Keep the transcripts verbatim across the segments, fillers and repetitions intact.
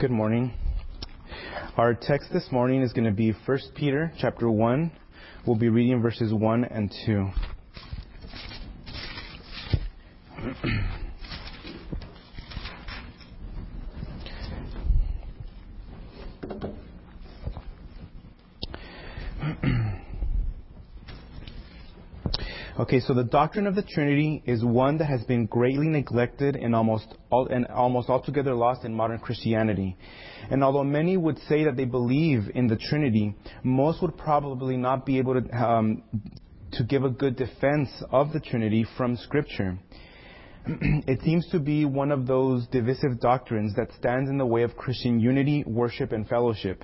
Good morning. Our text this morning is going to be First Peter chapter one. We'll be reading verses one and two. Okay, so the doctrine of the Trinity is one that has been greatly neglected and almost all, and almost altogether lost in modern Christianity. And although many would say that they believe in the Trinity, most would probably not be able to um, to give a good defense of the Trinity from Scripture. It seems to be one of those divisive doctrines that stands in the way of Christian unity, worship, and fellowship.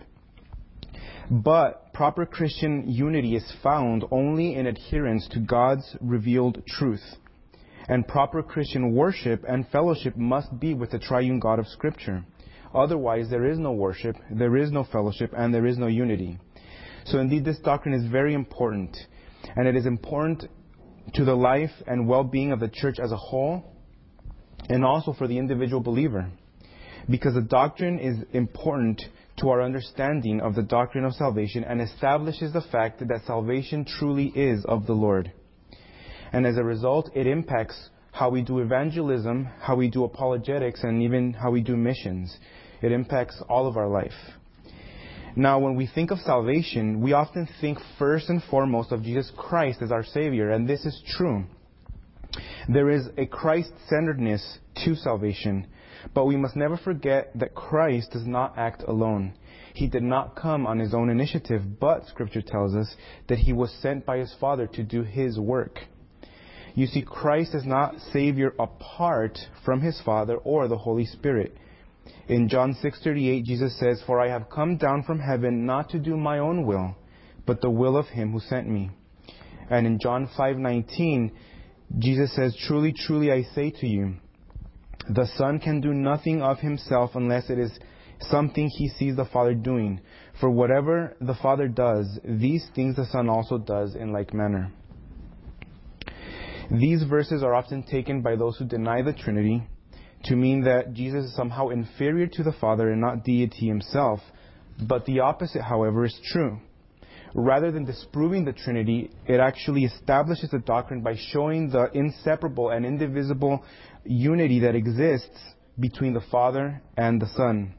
But proper Christian unity is found only in adherence to God's revealed truth. And proper Christian worship and fellowship must be with the triune God of Scripture. Otherwise, there is no worship, there is no fellowship, and there is no unity. So indeed, this doctrine is very important. And it is important to the life and well-being of the church as a whole, and also for the individual believer. Because the doctrine is important to our understanding of the doctrine of salvation and establishes the fact that salvation truly is of the Lord. And as a result, it impacts how we do evangelism, how we do apologetics, and even how we do missions. It impacts all of our life. Now, when we think of salvation, we often think first and foremost of Jesus Christ as our Savior, and this is true. There is a Christ-centeredness to salvation. But we must never forget that Christ does not act alone. He did not come on his own initiative, but Scripture tells us that he was sent by his Father to do his work. You see, Christ is not Savior apart from his Father or the Holy Spirit. In John six thirty-eight, Jesus says, "For I have come down from heaven not to do my own will, but the will of him who sent me." And in John five nineteen, Jesus says, "Truly, truly, I say to you, the Son can do nothing of himself unless it is something he sees the Father doing. For whatever the Father does, these things the Son also does in like manner." These verses are often taken by those who deny the Trinity to mean that Jesus is somehow inferior to the Father and not deity himself. But the opposite, however, is true. Rather than disproving the Trinity, it actually establishes the doctrine by showing the inseparable and indivisible unity that exists between the Father and the Son.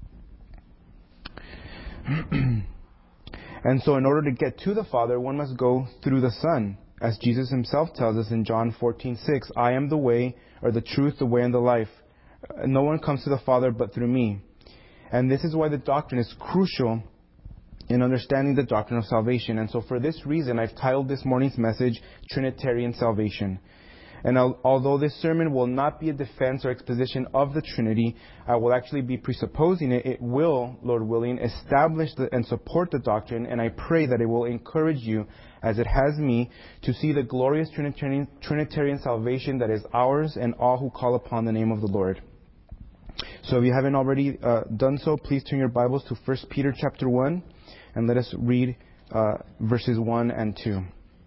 And so in order to get to the Father, one must go through the Son. As Jesus himself tells us in John fourteen six, "I am the way, or the truth, the way, and the life. No one comes to the Father but through me." And this is why the doctrine is crucial in understanding the doctrine of salvation. And so for this reason, I've titled this morning's message, Trinitarian Salvation. And al- although this sermon will not be a defense or exposition of the Trinity, I will actually be presupposing it. It will, Lord willing, establish the, and support the doctrine, and I pray that it will encourage you, as it has me, to see the glorious Trinitarian, Trinitarian salvation that is ours and all who call upon the name of the Lord. So if you haven't already uh, done so, please turn your Bibles to First Peter chapter one, and let us read uh, verses one and two.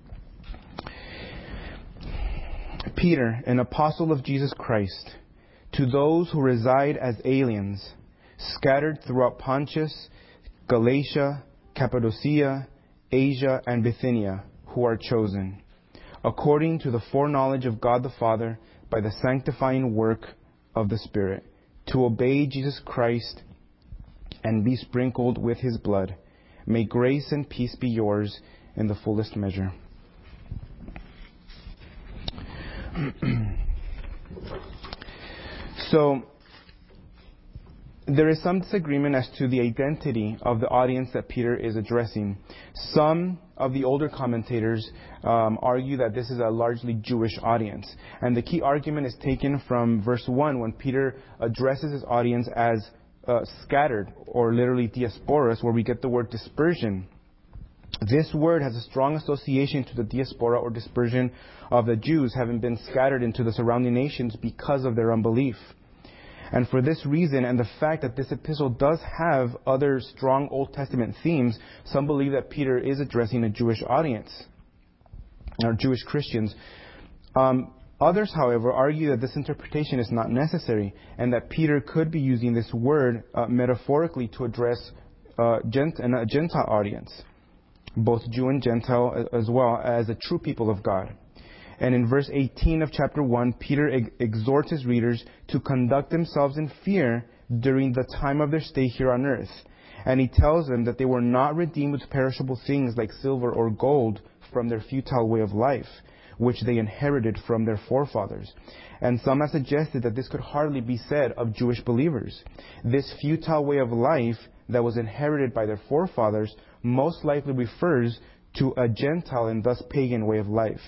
Peter, an apostle of Jesus Christ, to those who reside as aliens, scattered throughout Pontus, Galatia, Cappadocia, Asia, and Bithynia, who are chosen, according to the foreknowledge of God the Father, by the sanctifying work of the Spirit, to obey Jesus Christ and be sprinkled with his blood. May grace and peace be yours in the fullest measure. So, there is some disagreement as to the identity of the audience that Peter is addressing. Some of the older commentators um, argue that this is a largely Jewish audience. And the key argument is taken from verse one, when Peter addresses his audience as uh, scattered, or literally diasporas, where we get the word dispersion. This word has a strong association to the diaspora or dispersion of the Jews, having been scattered into the surrounding nations because of their unbelief. And for this reason, and the fact that this epistle does have other strong Old Testament themes, some believe that Peter is addressing a Jewish audience, or Jewish Christians. Um, Others, however, argue that this interpretation is not necessary and that Peter could be using this word uh, metaphorically to address uh, gent- a Gentile audience, both Jew and Gentile, as well as the true people of God. And in verse eighteen of chapter one, Peter ex- exhorts his readers to conduct themselves in fear during the time of their stay here on earth. And he tells them that they were not redeemed with perishable things like silver or gold from their futile way of life, which they inherited from their forefathers. And some have suggested that this could hardly be said of Jewish believers. This futile way of life that was inherited by their forefathers most likely refers to a Gentile and thus pagan way of life.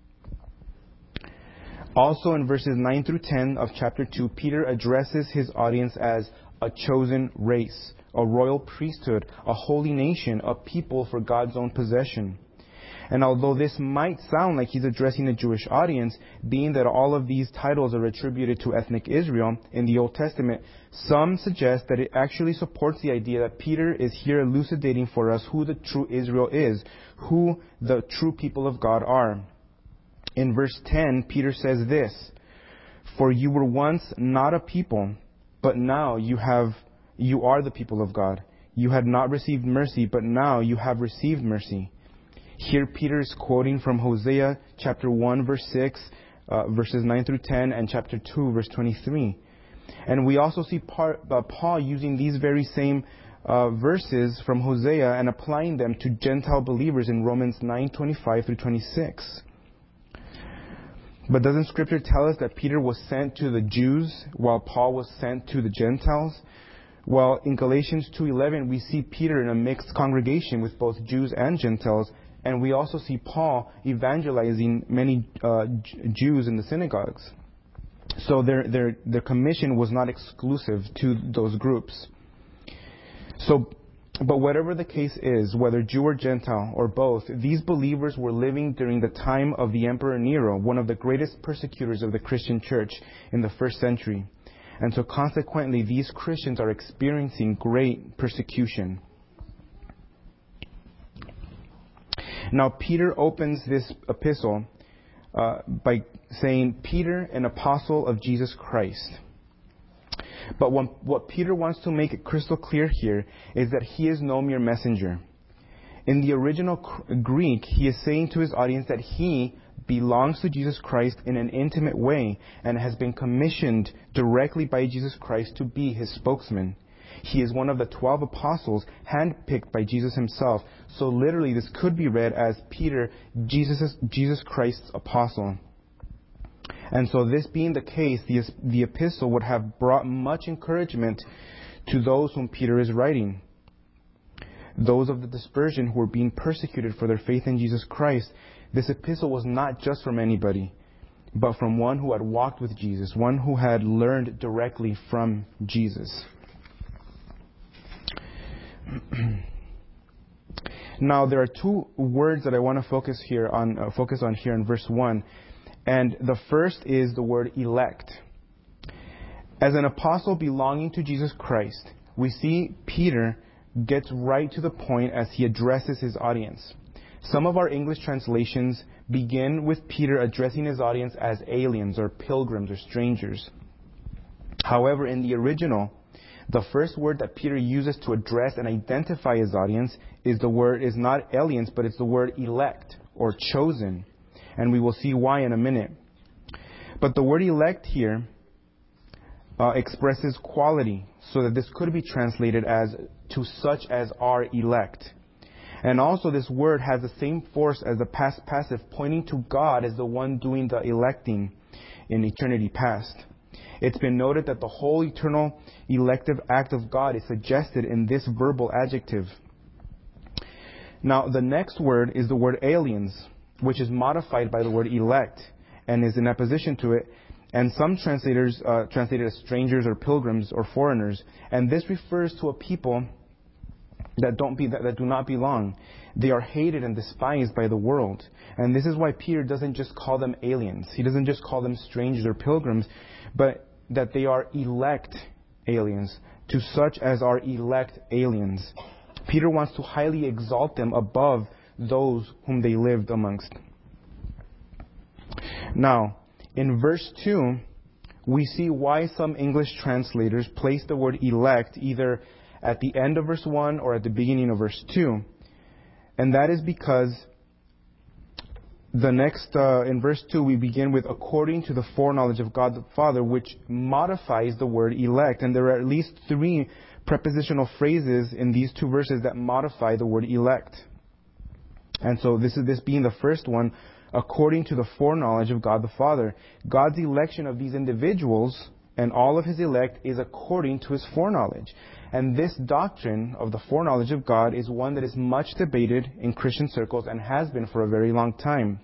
Also in verses nine through ten of chapter two, Peter addresses his audience as a chosen race, a royal priesthood, a holy nation, a people for God's own possession. And although this might sound like he's addressing a Jewish audience, being that all of these titles are attributed to ethnic Israel in the Old Testament, some suggest that it actually supports the idea that Peter is here elucidating for us who the true Israel is, who the true people of God are. In verse ten, Peter says this, "For you were once not a people, but now you have, you are the people of God. You had not received mercy, but now you have received mercy." Here Peter is quoting from Hosea chapter one, verse six, uh, verses nine through ten, and chapter two, verse twenty-three. And we also see part, uh, Paul using these very same uh, verses from Hosea and applying them to Gentile believers in Romans nine, twenty-five through twenty-six. But doesn't Scripture tell us that Peter was sent to the Jews while Paul was sent to the Gentiles? Well, in Galatians two eleven, we see Peter in a mixed congregation with both Jews and Gentiles. And we also see Paul evangelizing many uh, Jews in the synagogues. So their, their, their commission was not exclusive to those groups. So, but whatever the case is, whether Jew or Gentile or both, these believers were living during the time of the Emperor Nero, one of the greatest persecutors of the Christian church in the first century. And so consequently, these Christians are experiencing great persecution. Now, Peter opens this epistle uh, by saying, "Peter, an apostle of Jesus Christ." But what, what Peter wants to make it crystal clear here is that he is no mere messenger. In the original Greek, he is saying to his audience that he belongs to Jesus Christ in an intimate way and has been commissioned directly by Jesus Christ to be his spokesman. He is one of the twelve apostles handpicked by Jesus himself. So literally this could be read as Peter, Jesus, Jesus Christ's apostle. And so this being the case, the, the epistle would have brought much encouragement to those whom Peter is writing. Those of the dispersion who were being persecuted for their faith in Jesus Christ. This epistle was not just from anybody, but from one who had walked with Jesus, one who had learned directly from Jesus. Now, there are two words that I want to focus here on. Uh, focus on here in verse one, and the first is the word elect. As an apostle belonging to Jesus Christ, we see Peter gets right to the point as he addresses his audience. Some of our English translations begin with Peter addressing his audience as aliens or pilgrims or strangers. However, in the original, the first word that Peter uses to address and identify his audience is the word is not aliens, but it's the word elect or chosen. And we will see why in a minute. But the word elect here uh, expresses quality, so that this could be translated as to such as are elect. And also this word has the same force as the past passive, pointing to God as the one doing the electing in eternity past. It's been noted that the whole eternal elective act of God is suggested in this verbal adjective. Now, the next word is the word aliens, which is modified by the word elect and is in opposition to it. And some translators uh, translate it as strangers or pilgrims or foreigners. And this refers to a people that don't be that, that do not belong. They are hated and despised by the world. And this is why Peter doesn't just call them aliens. He doesn't just call them strangers or pilgrims, but that they are elect aliens, to such as are elect aliens. Peter wants to highly exalt them above those whom they lived amongst. Now, in verse two, we see why some English translators place the word elect either at the end of verse one or at the beginning of verse two. And that is because the next, uh, in verse two, we begin with according to the foreknowledge of God the Father, which modifies the word elect. And there are at least three prepositional phrases in these two verses that modify the word elect. And so this is this being the first one, according to the foreknowledge of God the Father. God's election of these individuals and all of his elect is according to his foreknowledge. And this doctrine of the foreknowledge of God is one that is much debated in Christian circles and has been for a very long time.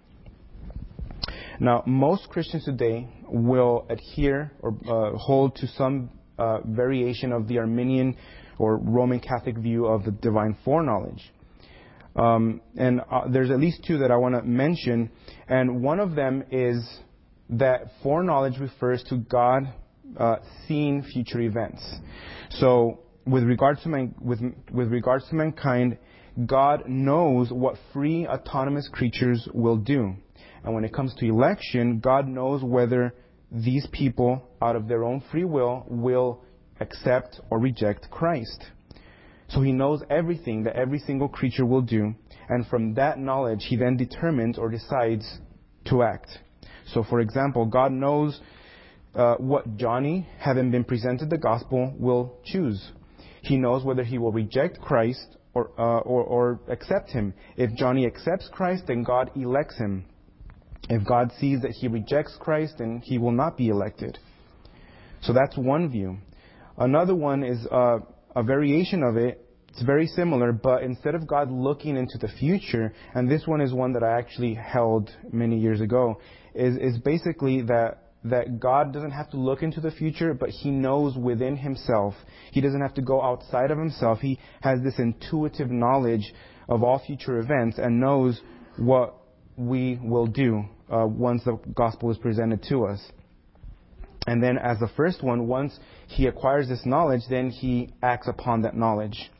Now, most Christians today will adhere or uh, hold to some uh, variation of the Arminian or Roman Catholic view of the divine foreknowledge. Um, and uh, there's at least two that I want to mention. And one of them is that foreknowledge refers to God uh, seeing future events. So with regards to man, with with regards to mankind, God knows what free autonomous creatures will do. And when it comes to election, God knows whether these people, out of their own free will, will accept or reject Christ. So he knows everything that every single creature will do. And from that knowledge, he then determines or decides to act. So, for example, God knows uh, what Johnny, having been presented the gospel, will choose. He knows whether he will reject Christ or, uh, or, or accept him. If Johnny accepts Christ, then God elects him. If God sees that he rejects Christ, then he will not be elected. So that's one view. Another one is uh, a variation of it. It's very similar, but instead of God looking into the future, and this one is one that I actually held many years ago, is, is basically that that God doesn't have to look into the future, but he knows within himself. He doesn't have to go outside of himself. He has this intuitive knowledge of all future events and knows what we will do uh, once the gospel is presented to us. And then as the first one, once he acquires this knowledge, then he acts upon that knowledge.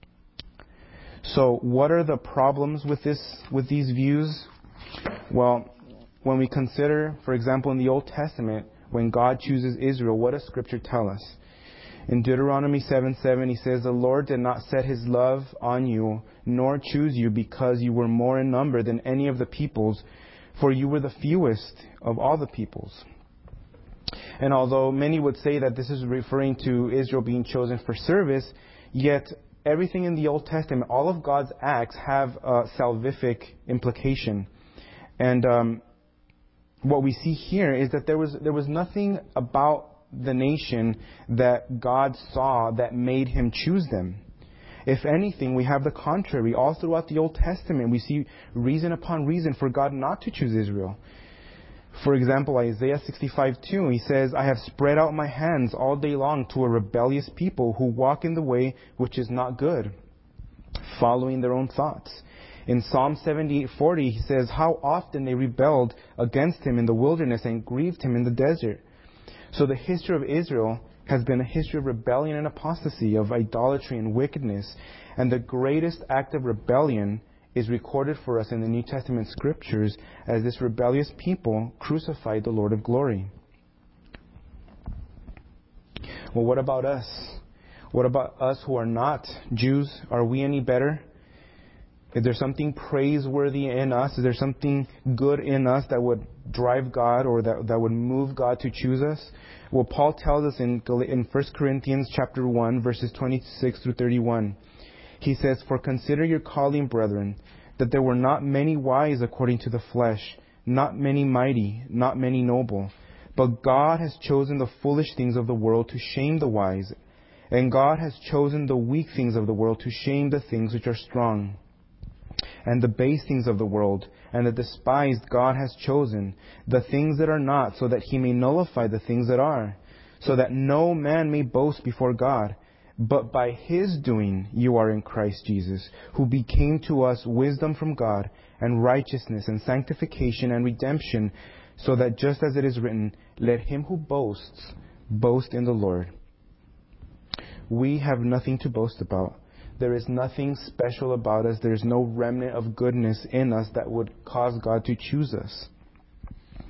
So what are the problems with this, with these views? Well, when we consider, for example, in the Old Testament, when God chooses Israel, what does Scripture tell us? In Deuteronomy seven seven, he says, "The Lord did not set his love on you, nor choose you because you were more in number than any of the peoples, for you were the fewest of all the peoples." And although many would say that this is referring to Israel being chosen for service, yet everything in the Old Testament, all of God's acts have a salvific implication. And um, what we see here is that there was there was nothing about the nation that God saw that made him choose them. If anything, we have the contrary. All throughout the Old Testament, we see reason upon reason for God not to choose Israel. For example, Isaiah sixty-five two, he says, "I have spread out my hands all day long to a rebellious people who walk in the way which is not good, following their own thoughts." In Psalm seventy-eight forty, he says, "How often they rebelled against him in the wilderness and grieved him in the desert." So the history of Israel has been a history of rebellion and apostasy, of idolatry and wickedness. And the greatest act of rebellion is recorded for us in the New Testament scriptures as this rebellious people crucified the Lord of glory. Well, what about us? What about us who are not Jews? Are we any better? Is there something praiseworthy in us? Is there something good in us that would drive God or that, that would move God to choose us? Well, Paul tells us in, in First Corinthians chapter one, verses twenty-six through thirty-one. He says, "For consider your calling, brethren, that there were not many wise according to the flesh, not many mighty, not many noble. But God has chosen the foolish things of the world to shame the wise. And God has chosen the weak things of the world to shame the things which are strong. And the base things of the world, and the despised God has chosen, the things that are not, so that he may nullify the things that are, so that no man may boast before God. But by his doing you are in Christ Jesus, who became to us wisdom from God, and righteousness, and sanctification, and redemption, so that just as it is written, let him who boasts boast in the Lord." We have nothing to boast about. There is nothing special about us. There is no remnant of goodness in us that would cause God to choose us.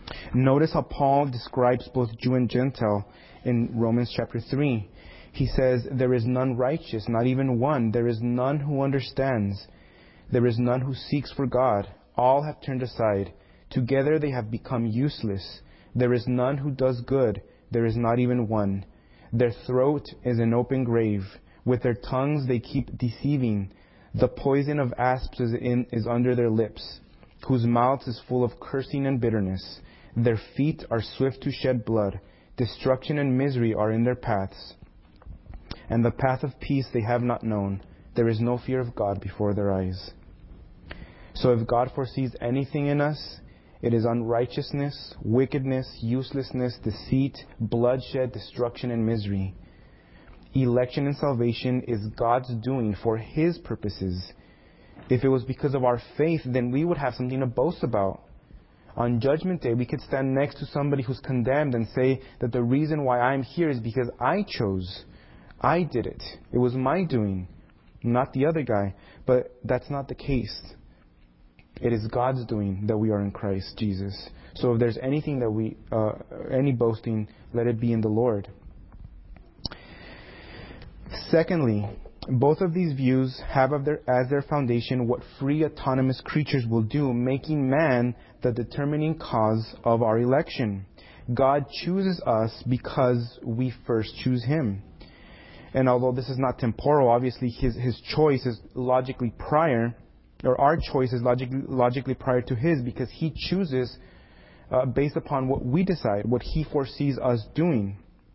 Notice how Paul describes both Jew and Gentile in Romans chapter three. He says, there is none righteous, not even one. There is none who understands. There is none who seeks for God. All have turned aside. Together they have become useless. There is none who does good. There is not even one. Their throat is an open grave. With their tongues they keep deceiving. The poison of asps is, in, is under their lips, whose mouth is full of cursing and bitterness. Their feet are swift to shed blood. Destruction and misery are in their paths. And the path of peace they have not known. There is no fear of God before their eyes. So if God foresees anything in us, it is unrighteousness, wickedness, uselessness, deceit, bloodshed, destruction, and misery. Election and salvation is God's doing for His purposes. If it was because of our faith, then we would have something to boast about. On Judgment Day, we could stand next to somebody who's condemned and say that the reason why I'm here is because I chose. I did it. It was my doing, not the other guy. But that's not the case. It is God's doing that we are in Christ Jesus. So if there's anything that we, uh, any boasting, let it be in the Lord. Secondly, both of these views have of their, as their foundation what free autonomous creatures will do, making man the determining cause of our election. God chooses us because we first choose Him. And although this is not temporal, obviously His, his choice is logically prior, or our choice is logically, logically prior to His, because He chooses uh, based upon what we decide, what He foresees us doing.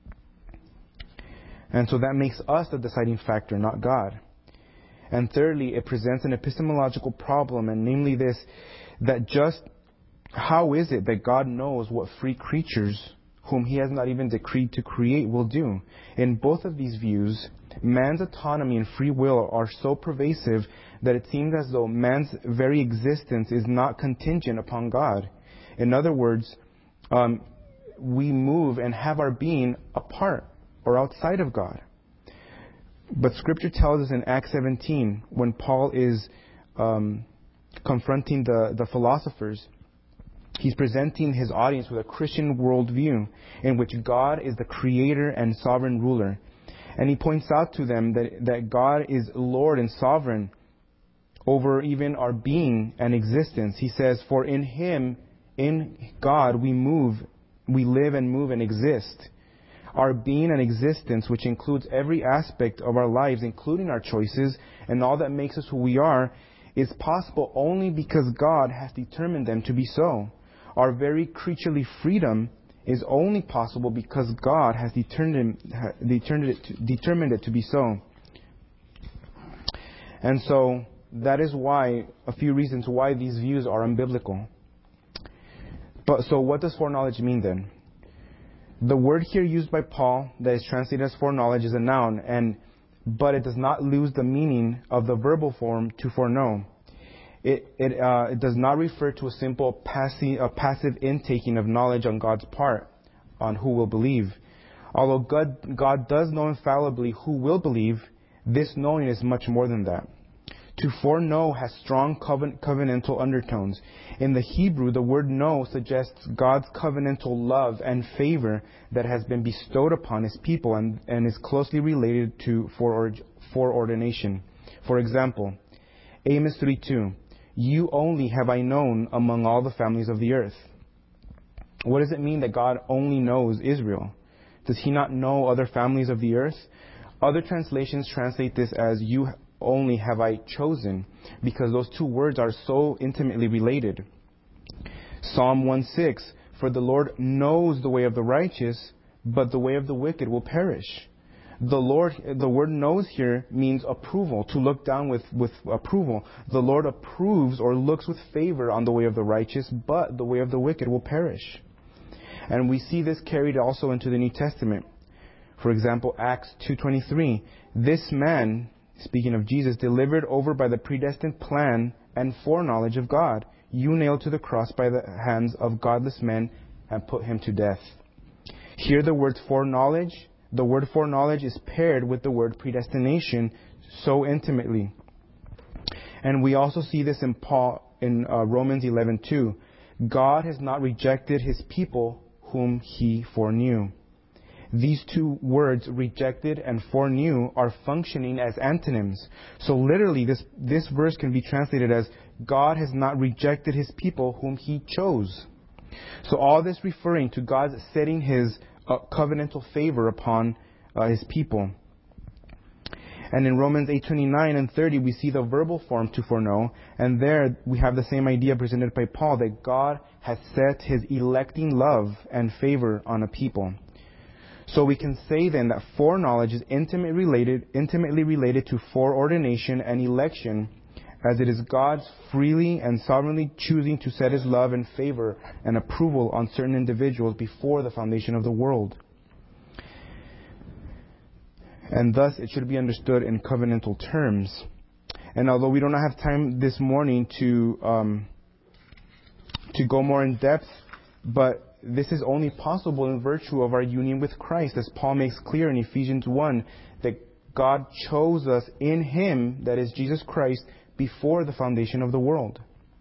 And so that makes us the deciding factor, not God. And thirdly, it presents an epistemological problem, and namely this, that just how is it that God knows what free creatures, whom He has not even decreed to create, will do? In both of these views, man's autonomy and free will are so pervasive that it seems as though man's very existence is not contingent upon God. In other words, um, we move and have our being apart or outside of God. But Scripture tells us in Acts seventeen, when Paul is um, confronting the, the philosophers, he's presenting his audience with a Christian worldview in which God is the creator and sovereign ruler. And he points out to them that, that God is Lord and sovereign over even our being and existence. He says, for in Him, in God, we move, we live and move and exist. Our being and existence, which includes every aspect of our lives, including our choices and all that makes us who we are, is possible only because God has determined them to be so. Our very creaturely freedom is only possible because God has determined, determined, it, to, determined it to be so. And so that is why, a few reasons why these views are unbiblical. But so what does foreknowledge mean then? The word here used by Paul that is translated as foreknowledge is a noun, and but it does not lose the meaning of the verbal form to foreknow. It, it, uh, it does not refer to a simple passive, a passive intaking of knowledge on God's part, on who will believe. Although God, God does know infallibly who will believe, this knowing is much more than that. To foreknow has strong covenant, covenantal undertones. In the Hebrew, the word know suggests God's covenantal love and favor that has been bestowed upon His people and, and is closely related to foreordination. For example, Amos three two, you only have I known among all the families of the earth. What does it mean that God only knows Israel? Does He not know other families of the earth? Other translations translate this as you only have I chosen, because those two words are so intimately related. Psalm one six, for the Lord knows the way of the righteous, but the way of the wicked will perish. The Lord, the word knows here means approval, to look down with, with approval. The Lord approves or looks with favor on the way of the righteous, but the way of the wicked will perish. And we see this carried also into the New Testament. For example, Acts two twenty-three, this man, speaking of Jesus, delivered over by the predestined plan and foreknowledge of God, you nailed to the cross by the hands of godless men and put Him to death. Here the word foreknowledge, the word foreknowledge is paired with the word predestination so intimately. And we also see this in Paul in uh, Romans eleven two. God has not rejected his people whom he foreknew. These two words, rejected and foreknew, are functioning as antonyms. So literally, this, this verse can be translated as, God has not rejected his people whom he chose. So all this referring to God setting his uh, covenantal favor upon uh, his people. And in Romans eight twenty-nine and thirty, we see the verbal form to foreknow. And there we have the same idea presented by Paul, that God has set his electing love and favor on a people. So we can say then that foreknowledge is intimately related, intimately related to foreordination and election, as it is God freely and sovereignly choosing to set his love and favor and approval on certain individuals before the foundation of the world. And thus it should be understood in covenantal terms. And although we don't have time this morning to um, to go more in depth, but this is only possible in virtue of our union with Christ, as Paul makes clear in Ephesians one, that God chose us in him, that is Jesus Christ, before the foundation of the world.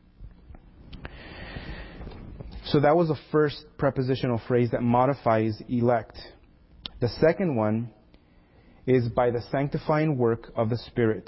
So that was the first prepositional phrase that modifies elect. The second one is by the sanctifying work of the Spirit.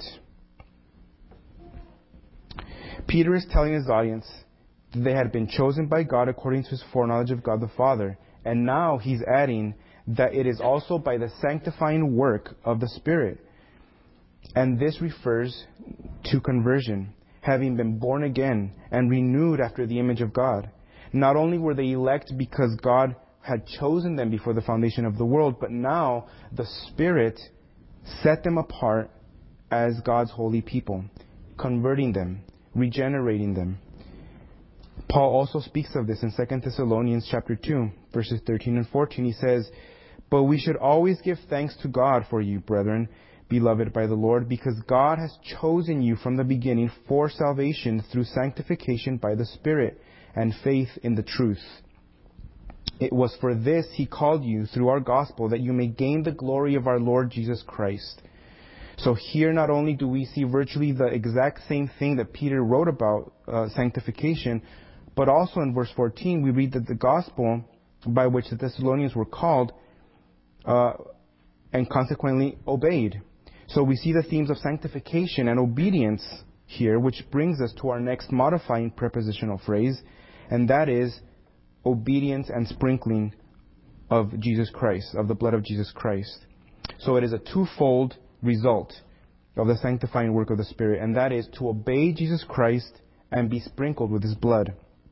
Peter is telling his audience that they had been chosen by God according to his foreknowledge of God the Father. And now he's adding that it is also by the sanctifying work of the Spirit. And this refers to conversion, having been born again and renewed after the image of God. Not only were they elect because God had chosen them before the foundation of the world, but now the Spirit set them apart as God's holy people, converting them, regenerating them. Paul also speaks of this in Second Thessalonians chapter two, verses thirteen and fourteen. He says, "But we should always give thanks to God for you, brethren, beloved by the Lord, because God has chosen you from the beginning for salvation through sanctification by the Spirit and faith in the truth. It was for this he called you through our gospel, that you may gain the glory of our Lord Jesus Christ." So here not only do we see virtually the exact same thing that Peter wrote about uh, sanctification, but also in verse fourteen we read that the gospel by which the Thessalonians were called uh, and consequently obeyed. So we see the themes of sanctification and obedience here, which brings us to our next modifying prepositional phrase, and that is obedience and sprinkling of Jesus Christ, of the blood of Jesus Christ. So it is a twofold result of the sanctifying work of the Spirit, and that is to obey Jesus Christ and be sprinkled with his blood.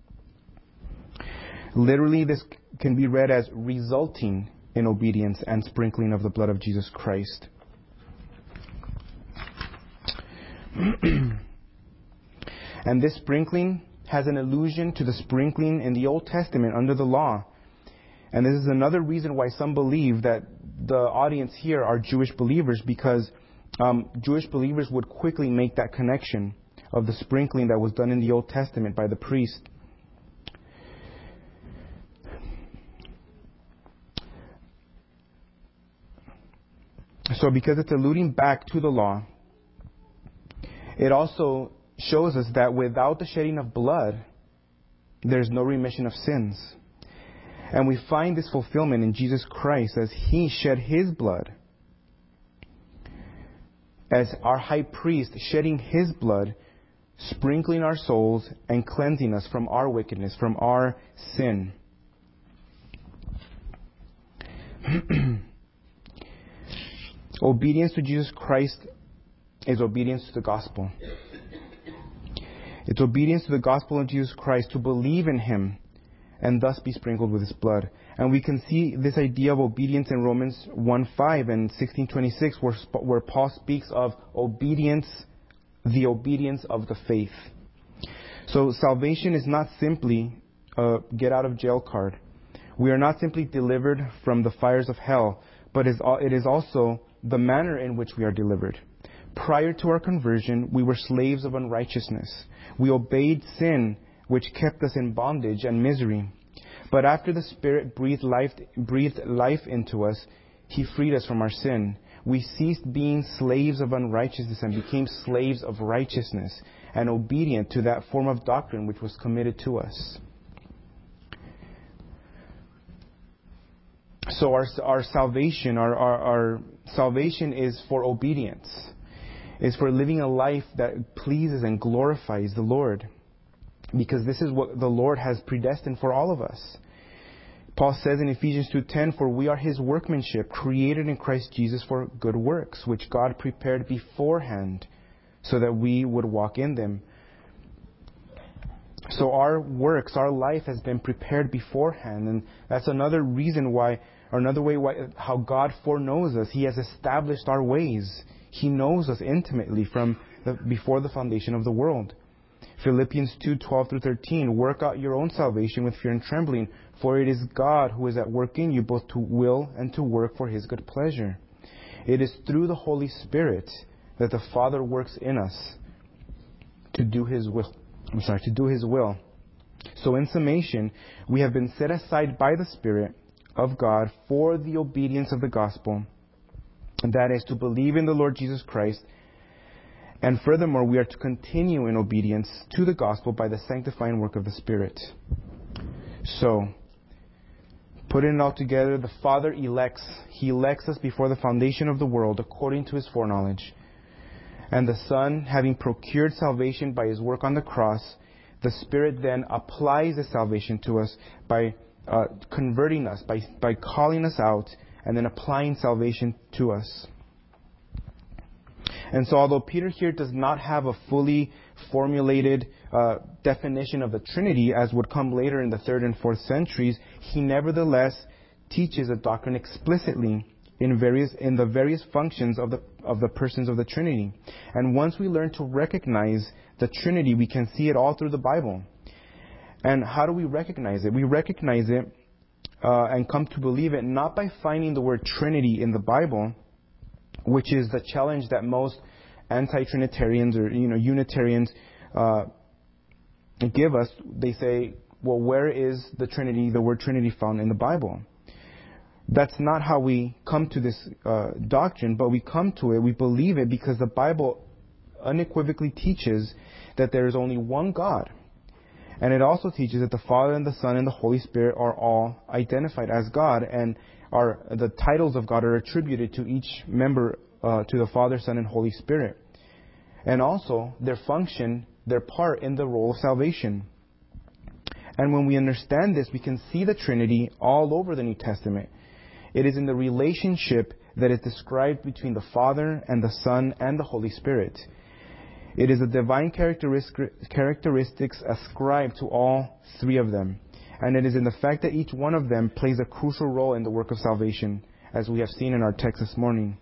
Literally, this can be read as resulting in obedience and sprinkling of the blood of Jesus Christ. And this sprinkling has an allusion to the sprinkling in the Old Testament under the law. And this is another reason why some believe that the audience here are Jewish believers, because um, Jewish believers would quickly make that connection of the sprinkling that was done in the Old Testament by the priest. So because it's alluding back to the law, it also shows us that without the shedding of blood, there's no remission of sins. And we find this fulfillment in Jesus Christ as he shed his blood, as our high priest shedding his blood, sprinkling our souls and cleansing us from our wickedness, from our sin. Obedience to Jesus Christ is obedience to the gospel. It's obedience to the gospel of Jesus Christ, to believe in him and thus be sprinkled with his blood. And we can see this idea of obedience in Romans one five and sixteen twenty-six, where, where Paul speaks of obedience, the obedience of the faith. So salvation is not simply a get out of jail card. We are not simply delivered from the fires of hell, but it is also the manner in which we are delivered. Prior to our conversion, we were slaves of unrighteousness. We obeyed sin, which kept us in bondage and misery. But after the Spirit breathed life, breathed life into us, he freed us from our sin. We ceased being slaves of unrighteousness and became slaves of righteousness, and obedient to that form of doctrine which was committed to us. So our our salvation, our, our, our salvation is for obedience, is for living a life that pleases and glorifies the Lord, because this is what the Lord has predestined for all of us. Paul says in Ephesians two ten, "For we are His workmanship, created in Christ Jesus for good works, which God prepared beforehand, so that we would walk in them." So our works, our life has been prepared beforehand, and that's another reason why, or another way why, how God foreknows us. He has established our ways. He knows us intimately from the, before the foundation of the world. Philippians two twelve through thirteen, "Work out your own salvation with fear and trembling, for it is God who is at work in you, both to will and to work for His good pleasure." It is through the Holy Spirit that the Father works in us to do His will. I'm sorry, to do His will. So in summation, we have been set aside by the Spirit of God for the obedience of the gospel, and that is to believe in the Lord Jesus Christ. And furthermore, we are to continue in obedience to the gospel by the sanctifying work of the Spirit. So, putting it all together, the Father elects. He elects us before the foundation of the world according to His foreknowledge. And the Son, having procured salvation by His work on the cross, the Spirit then applies the salvation to us by uh, converting us, by, by calling us out, and then applying salvation to us. And so although Peter here does not have a fully formulated uh, definition of the Trinity, as would come later in the third and fourth centuries, he nevertheless teaches a doctrine explicitly in various in the various functions of the of the persons of the Trinity. And once we learn to recognize the Trinity, we can see it all through the Bible. And how do we recognize it? We recognize it uh, and come to believe it not by finding the word Trinity in the Bible, which is the challenge that most anti-Trinitarians or you know Unitarians uh, give us. They say, well, where is the Trinity, the word Trinity, found in the Bible? That's not how we come to this uh, doctrine, but we come to it, we believe it because the Bible unequivocally teaches that there is only one God. And it also teaches that the Father and the Son and the Holy Spirit are all identified as God, and are the titles of God are attributed to each member, uh, to the Father, Son, and Holy Spirit. And also their function, their part in the role of salvation. And when we understand this, we can see the Trinity all over the New Testament. It is in the relationship that is described between the Father and the Son and the Holy Spirit. It is the divine characteristics ascribed to all three of them. And it is in the fact that each one of them plays a crucial role in the work of salvation, as we have seen in our text this morning.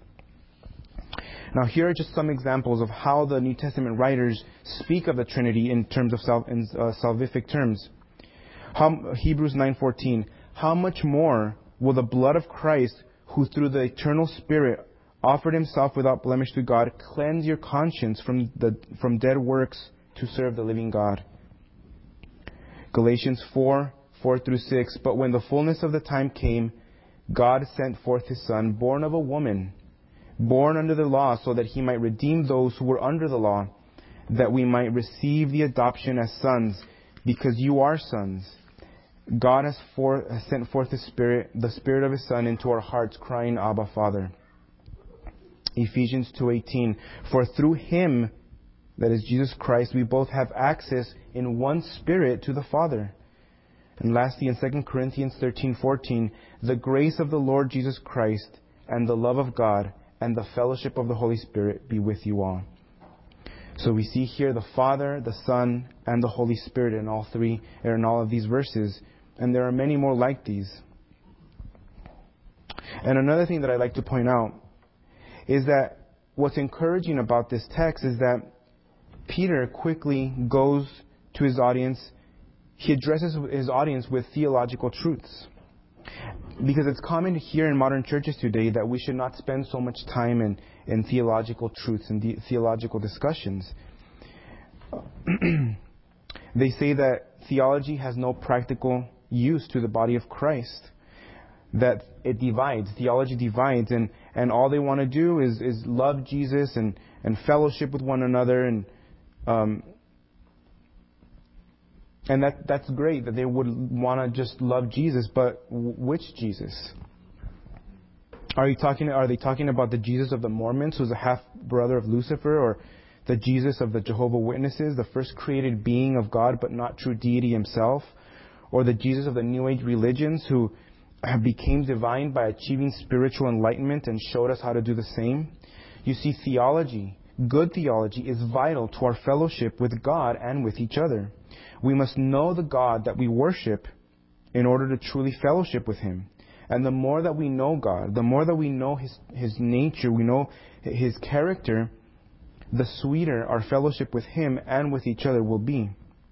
Now, here are just some examples of how the New Testament writers speak of the Trinity in terms of sal- in, uh, salvific terms. How, Hebrews nine fourteen. "How much more will the blood of Christ, who through the eternal Spirit offered Himself without blemish to God, cleanse your conscience from the from dead works to serve the living God?" Galatians four four through six. "But when the fullness of the time came, God sent forth His Son, born of a woman, born under the law, so that He might redeem those who were under the law, that we might receive the adoption as sons. Because you are sons, God has, for, has sent forth His Spirit, the Spirit of His Son, into our hearts, crying, Abba, Father." Ephesians two eighteen. "For through Him," that is Jesus Christ, "we both have access in one Spirit to the Father." And lastly, in Second Corinthians thirteen fourteen, "The grace of the Lord Jesus Christ and the love of God and the fellowship of the Holy Spirit be with you all." So we see here the Father, the Son, and the Holy Spirit in all three, or in all of these verses. And there are many more like these. And another thing that I'd like to point out is that what's encouraging about this text is that Peter quickly goes to his audience. He addresses his audience with theological truths. Because it's common here in modern churches today that we should not spend so much time in, in theological truths and the, theological discussions. They say that theology has no practical use to the body of Christ. That it divides. Theology divides. And, and all they want to do is, is love Jesus and, and fellowship with one another. And um, and that that's great that they would want to just love Jesus. But which Jesus? Are you talking? Are they talking about the Jesus of the Mormons, who's a half brother of Lucifer, or the Jesus of the Jehovah Witnesses, the first created being of God, but not true deity himself, or the Jesus of the New Age religions, who became divine by achieving spiritual enlightenment and showed us how to do the same? You see, theology, good theology, is vital to our fellowship with God and with each other. We must know the God that we worship in order to truly fellowship with Him. And the more that we know God, the more that we know His, His nature, we know His character, the sweeter our fellowship with Him and with each other will be.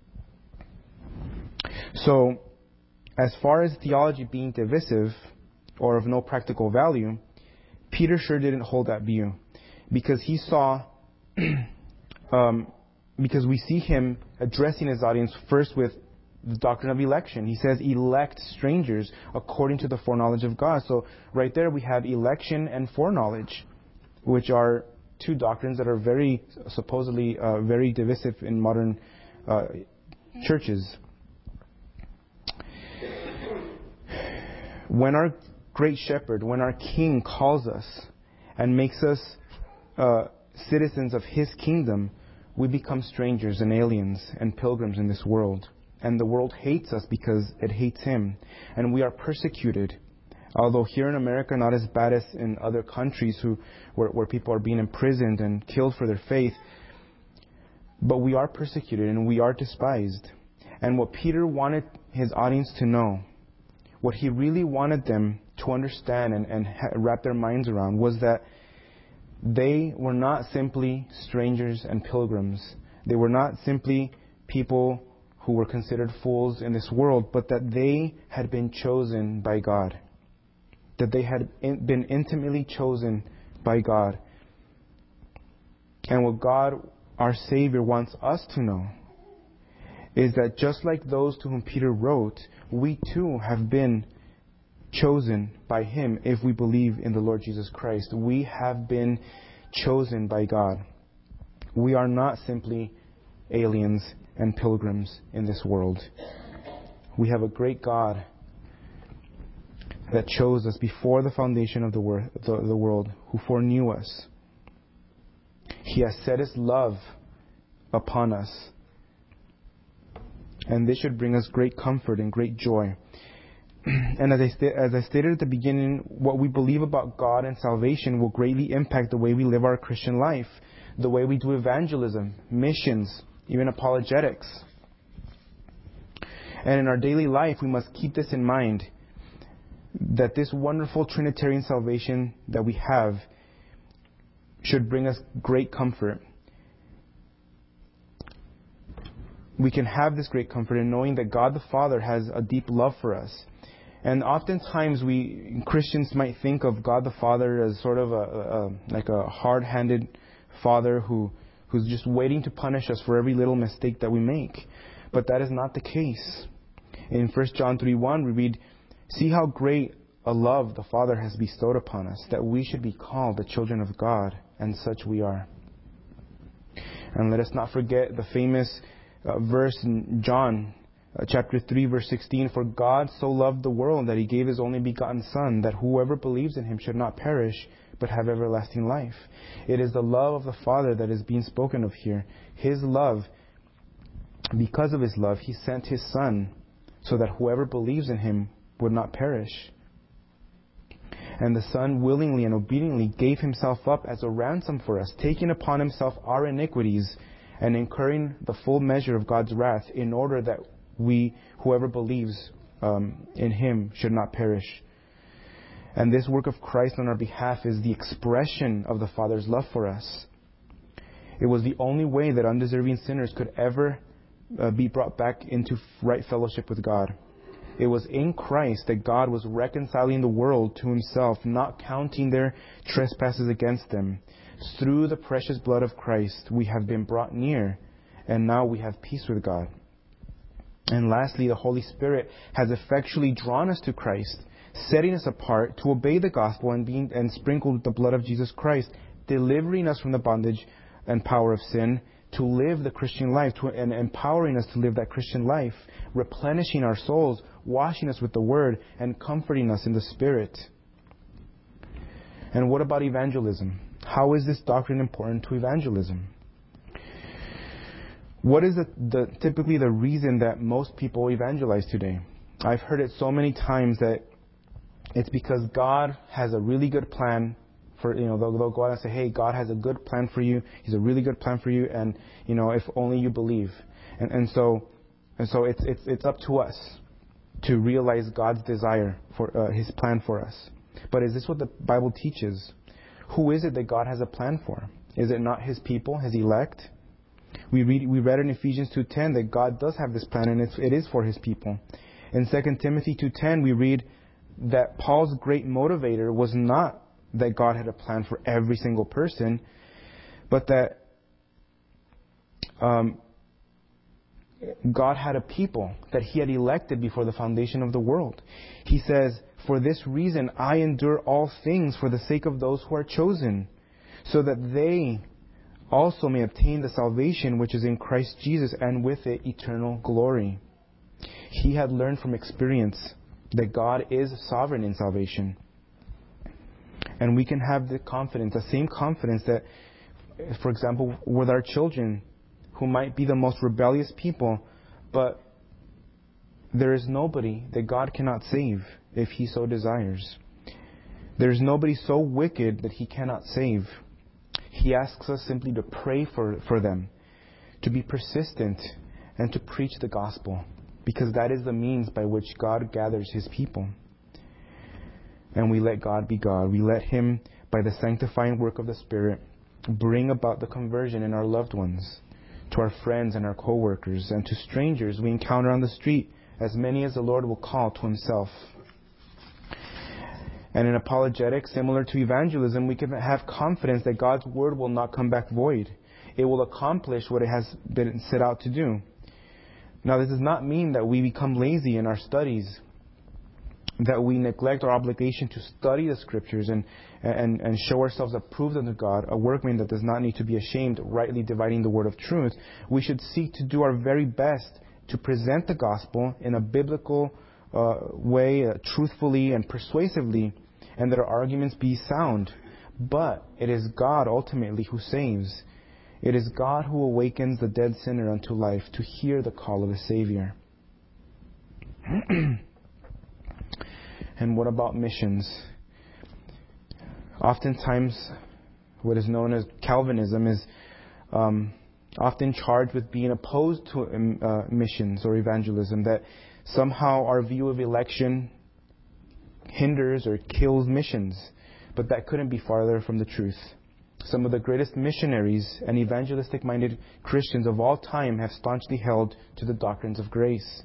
So, as far as theology being divisive or of no practical value, Peter sure didn't hold that view, because he saw, um, because we see him addressing his audience first with the doctrine of election. He says, elect strangers according to the foreknowledge of God. So right there we have election and foreknowledge, which are two doctrines that are very, supposedly, uh, very divisive in modern uh, churches. When our great shepherd, when our king calls us and makes us uh, citizens of his kingdom, we become strangers and aliens and pilgrims in this world. And the world hates us because it hates him. And we are persecuted. Although here in America, not as bad as in other countries who, where, where people are being imprisoned and killed for their faith. But we are persecuted and we are despised. And what Peter wanted his audience to know, what he really wanted them to understand and, and ha- wrap their minds around, was that they were not simply strangers and pilgrims. They were not simply people who were considered fools in this world, but that they had been chosen by God. That they had in, been intimately chosen by God. And what God, our Savior, wants us to know is that just like those to whom Peter wrote, we too have been chosen by Him if we believe in the Lord Jesus Christ. We have been chosen by God. We are not simply aliens and pilgrims in this world. We have a great God that chose us before the foundation of the, wor- the, the world, who foreknew us. He has set His love upon us. And this should bring us great comfort and great joy. And as I, sta- as I stated at the beginning, what we believe about God and salvation will greatly impact the way we live our Christian life, the way we do evangelism, missions, even apologetics. And in our daily life, we must keep this in mind, that this wonderful Trinitarian salvation that we have should bring us great comfort. We can have this great comfort in knowing that God the Father has a deep love for us. And oftentimes we Christians might think of God the Father as sort of a, a like a hard-handed father who who's just waiting to punish us for every little mistake that we make. But that is not the case. In First John three one we read, "See how great a love the Father has bestowed upon us, that we should be called the children of God, and such we are." And let us not forget the famous Uh, verse in John uh, chapter three verse sixteen, "For God so loved the world that He gave His only begotten Son, that whoever believes in Him should not perish but have everlasting life." It is the love of the Father that is being spoken of here. His love, because of His love, He sent His Son so that whoever believes in Him would not perish. And the Son willingly and obediently gave Himself up as a ransom for us, taking upon Himself our iniquities and incurring the full measure of God's wrath, in order that we, whoever believes um, in Him, should not perish. And this work of Christ on our behalf is the expression of the Father's love for us. It was the only way that undeserving sinners could ever uh, be brought back into right fellowship with God. It was in Christ that God was reconciling the world to Himself, not counting their trespasses against them. Through the precious blood of Christ, we have been brought near, and now we have peace with God. And lastly, the Holy Spirit has effectually drawn us to Christ, setting us apart to obey the gospel and being and sprinkled with the blood of Jesus Christ, delivering us from the bondage and power of sin, to live the Christian life, to, and empowering us to live that Christian life, replenishing our souls, washing us with the Word, and comforting us in the Spirit. And what about evangelism? How is this doctrine important to evangelism? What is the, the typically the reason that most people evangelize today? I've heard it so many times that it's because God has a really good plan for, you know, they'll, they'll go out and say, hey, God has a good plan for you. He's a really good plan for you. And, you know, if only you believe. And, and so, and so it's, it's, it's up to us to realize God's desire for uh, His plan for us. But is this what the Bible teaches? Who is it that God has a plan for? Is it not His people, His elect? We read we read in Ephesians two ten that God does have this plan, and it's, it is for His people. In Second Timothy two ten, we read that Paul's great motivator was not that God had a plan for every single person, but that um, God had a people that He had elected before the foundation of the world. He says, for this reason I endure all things for the sake of those who are chosen, so that they also may obtain the salvation which is in Christ Jesus, and with it eternal glory. He had learned from experience that God is sovereign in salvation. And we can have the confidence, the same confidence that, for example, with our children, who might be the most rebellious people, but there is nobody that God cannot save if He so desires. There is nobody so wicked that He cannot save. He asks us simply to pray for, for them, to be persistent, and to preach the gospel, because that is the means by which God gathers His people. And we let God be God. We let Him, by the sanctifying work of the Spirit, bring about the conversion in our loved ones, to our friends and our co-workers, and to strangers we encounter on the street, as many as the Lord will call to Himself. And in apologetics, similar to evangelism, we can have confidence that God's word will not come back void. It will accomplish what it has been set out to do. Now, this does not mean that we become lazy in our studies, that we neglect our obligation to study the Scriptures and, and, and show ourselves approved unto God, a workman that does not need to be ashamed, rightly dividing the word of truth. We should seek to do our very best to present the gospel in a biblical uh, way, uh, truthfully and persuasively, and that our arguments be sound. But it is God ultimately who saves. It is God who awakens the dead sinner unto life to hear the call of a Savior. And what about missions? Oftentimes, what is known as Calvinism is um, often charged with being opposed to um, uh, missions or evangelism, that somehow our view of election hinders or kills missions. But that couldn't be farther from the truth. Some of the greatest missionaries and evangelistic-minded Christians of all time have staunchly held to the doctrines of grace.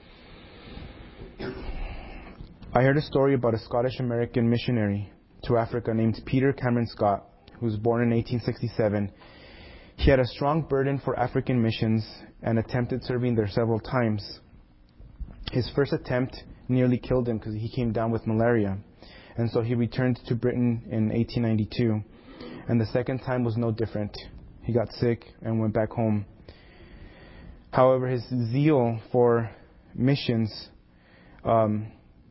I heard a story about a Scottish-American missionary to Africa named Peter Cameron Scott, who was born in eighteen sixty-seven. He had a strong burden for African missions and attempted serving there several times. His first attempt nearly killed him because he came down with malaria. And so he returned to Britain in eighteen ninety-two. And the second time was no different. He got sick and went back home. However, his zeal for missions, um,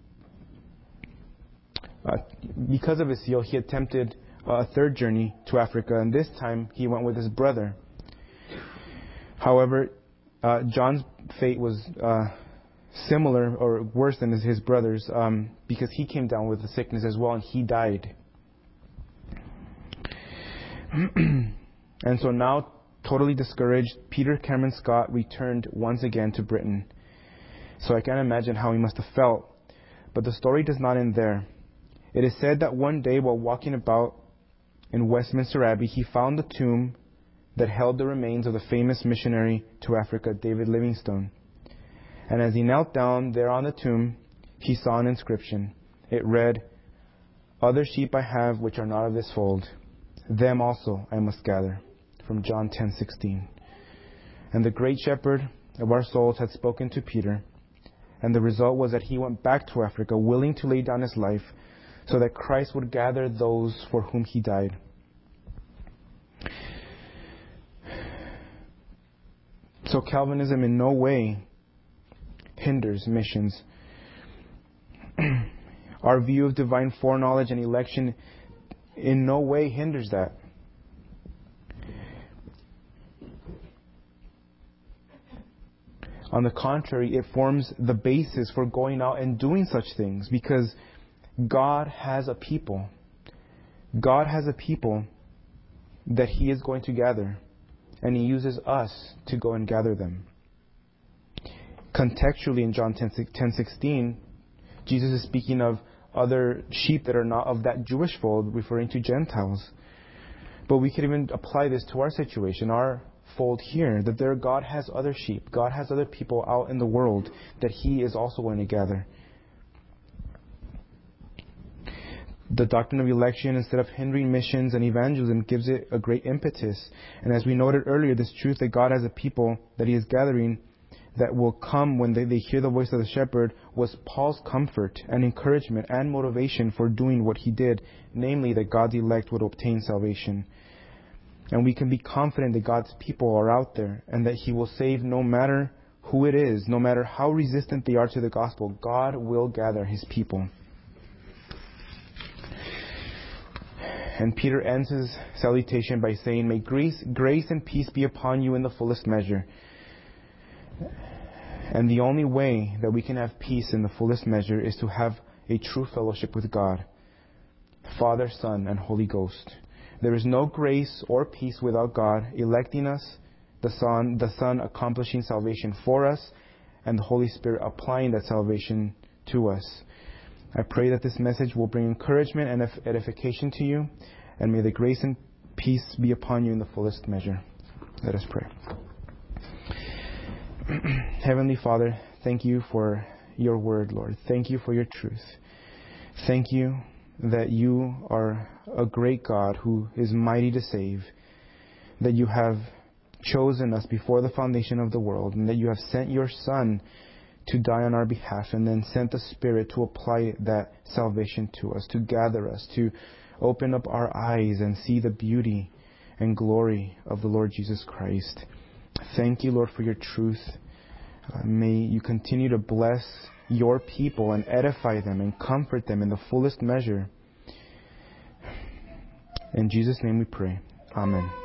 uh, because of his zeal, he attempted a third journey to Africa. And this time, he went with his brother. However, uh, John's fate was uh, similar or worse than his brother's, um, because he came down with the sickness as well, and he died. And so now, totally discouraged, Peter Cameron Scott returned once again to Britain. So I can't imagine how he must have felt. But the story does not end there. It is said that one day while walking about in Westminster Abbey, he found the tomb that held the remains of the famous missionary to Africa, David Livingstone. And as he knelt down there on the tomb, he saw an inscription. It read, "Other sheep I have which are not of this fold. Them also I must gather." From John ten sixteen. And the great shepherd of our souls had spoken to Peter. And the result was that he went back to Africa, willing to lay down his life, so that Christ would gather those for whom he died. So Calvinism in no way hinders missions. Our view of divine foreknowledge and election in no way hinders that. On the contrary, it forms the basis for going out and doing such things, because God has a people. God has a people that He is going to gather, and He uses us to go and gather them. Contextually, in John ten sixteen, Jesus is speaking of other sheep that are not of that Jewish fold, referring to Gentiles. But we could even apply this to our situation, our fold here, that there God has other sheep. God has other people out in the world that He is also going to gather. The doctrine of election, instead of hindering missions and evangelism, gives it a great impetus. And as we noted earlier, this truth that God has a people that He is gathering that will come when they, they hear the voice of the shepherd was Paul's comfort and encouragement and motivation for doing what he did, namely that God's elect would obtain salvation. And we can be confident that God's people are out there and that He will save no matter who it is, no matter how resistant they are to the gospel. God will gather His people. And Peter ends his salutation by saying, "May grace, grace and peace be upon you in the fullest measure." And the only way that we can have peace in the fullest measure is to have a true fellowship with God, Father, Son, and Holy Ghost. There is no grace or peace without God electing us, the Son, the Son accomplishing salvation for us, and the Holy Spirit applying that salvation to us. I pray that this message will bring encouragement and edification to you, and may the grace and peace be upon you in the fullest measure. Let us pray. Heavenly Father, thank you for your word, Lord. Thank you for your truth. Thank you that you are a great God who is mighty to save, that you have chosen us before the foundation of the world, and that you have sent your Son to die on our behalf, and then sent the Spirit to apply that salvation to us, to gather us, to open up our eyes and see the beauty and glory of the Lord Jesus Christ. Thank you, Lord, for your truth. Uh, may you continue to bless your people and edify them and comfort them in the fullest measure. In Jesus' name we pray. Amen.